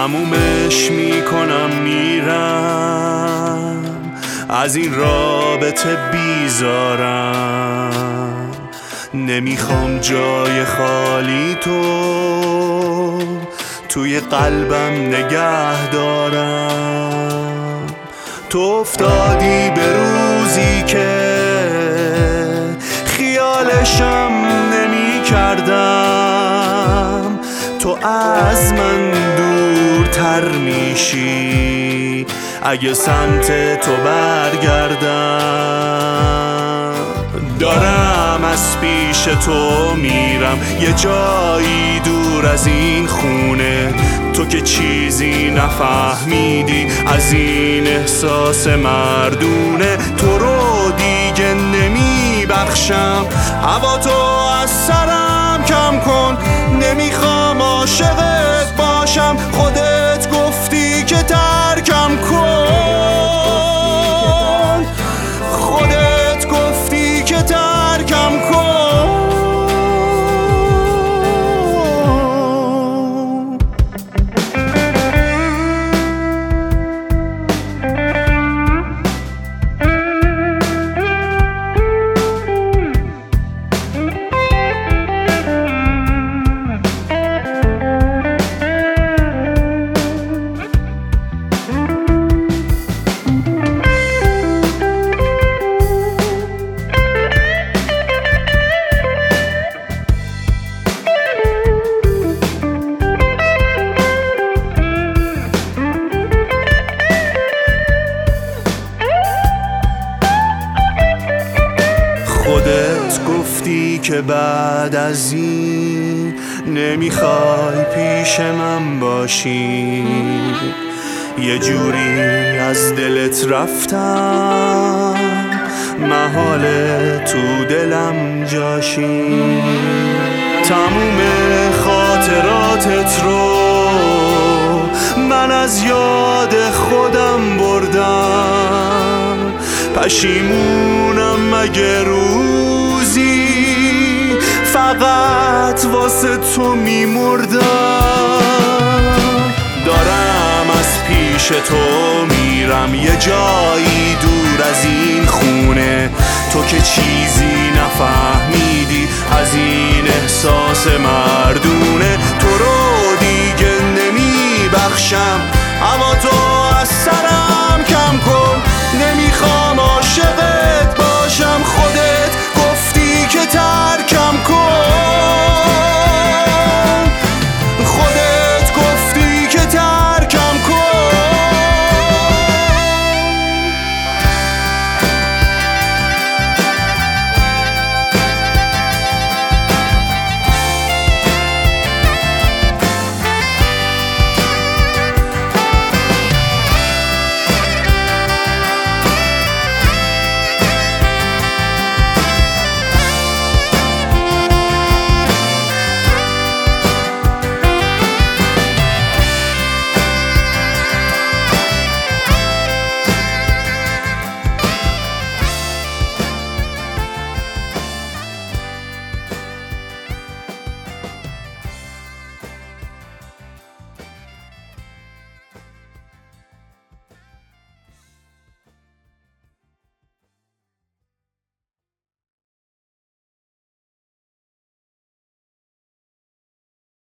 تمومش میکنم میرم، از این رابطه بیزارم. نمیخوام جای خالی توی قلبم نگه دارم. تو افتادی به روزی که خیالشم نمی کردم، تو از من دورتر میشی اگه سمت تو برگردم. دارم از پیش تو میرم یه جایی دور از این خونه، تو که چیزی نفهمیدی از این احساس مردونه. تو رو دیگه نمیبخشم، هوا تو از سرم کم کن، نمیخوام عاشقت باشم، خودت گفتی که ترکم کن، خودت گفتی که ترکم کن. خودت گفتی که بعد از این نمیخوای پیش من باشی، یه جوری از دلت رفتم، محاله تو دلم جاشی. تموم خاطراتت رو من از یاد خودم بردم، پشیمونم مگه روزی فقط واسه تو میمردم. دارم از پیش تو میرم یه جایی دور از این خونه، تو که چیزی نفهمیدی